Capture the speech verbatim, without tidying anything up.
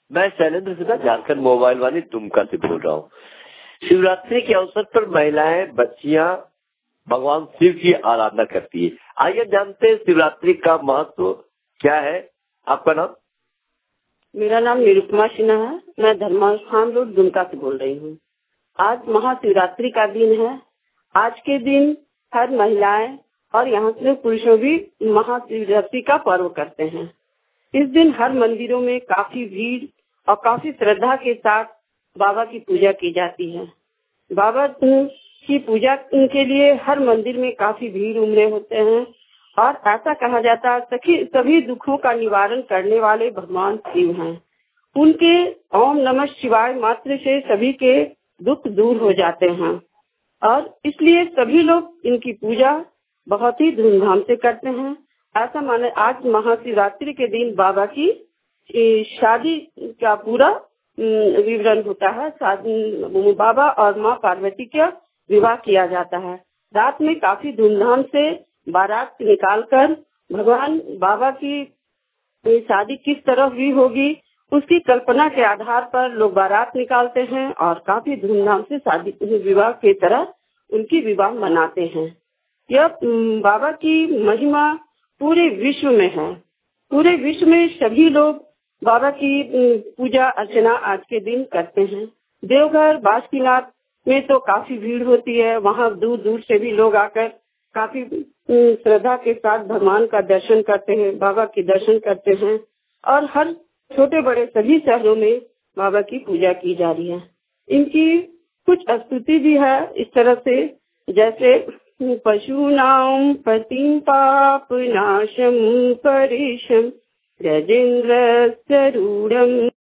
मैं शैलेंद्र सिन्हा झारखंड मोबाइल वाली दुमका से बोल रहा हूँ। शिवरात्रि के अवसर पर महिलाएं बच्चियां भगवान शिव की आराधना करती है। आइए जानते हैं शिवरात्रि का महत्व क्या है। आपका नाम? मेरा नाम निरुपमा सिन्हा है। मैं धर्मस्थान रोड दुमका से बोल रही हूँ। आज महाशिवरात्रि का दिन है। आज के दिन हर महिलाएं और यहाँ से पुरुषों भी महाशिवरात्रि का पर्व करते हैं। इस दिन हर मंदिरों में काफी भीड़ और काफी श्रद्धा के साथ बाबा की पूजा की जाती है। बाबा की पूजा के लिए हर मंदिर में काफी भीड़ उमड़े होते हैं और ऐसा कहा जाता है सभी सभी दुखों का निवारण करने वाले भगवान शिव हैं। उनके ओम नमः शिवाय मात्र से सभी के दुख दूर हो जाते हैं और इसलिए सभी लोग इनकी पूजा बहुत ही धूमधाम से करते हैं। ऐसा माने आज महाशिवरात्रि के दिन बाबा की शादी का पूरा विवरण होता है। बाबा और माँ पार्वती का विवाह किया जाता है। रात में काफी धूमधाम से बारात निकालकर भगवान बाबा की शादी किस तरह हुई होगी उसकी कल्पना के आधार पर लोग बारात निकालते हैं और काफी धूमधाम से शादी विवाह की तरह उनकी विवाह मनाते हैं। यह बाबा की महिमा पूरे विश्व में है। पूरे विश्व में सभी लोग बाबा की पूजा अर्चना आज के दिन करते हैं। देवघर बासुकीनाथ में तो काफी भीड़ होती है। वहाँ दूर दूर से भी लोग आकर काफी श्रद्धा के साथ भगवान का दर्शन करते हैं, बाबा के दर्शन करते हैं और हर छोटे बड़े सभी शहरों में बाबा की पूजा की जा रही है। इनकी कुछ स्तुति भी है इस तरह से, जैसे पशूनां पतिं पाप नाशं परेशं गजेन्द्र स्वरूढ़ं